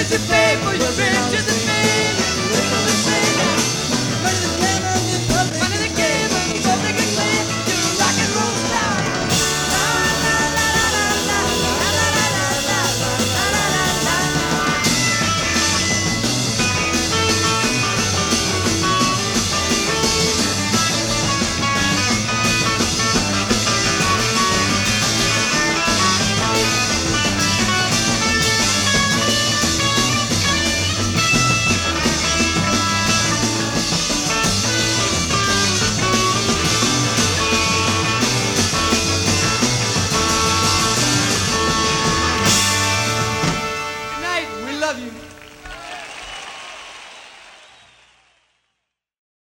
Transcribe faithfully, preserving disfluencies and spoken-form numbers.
as you pay for your trip to the main. Money that came on the public acclaim. You're a rock and roll star. La la la la la la la la la la la la la la. Good night. We love you.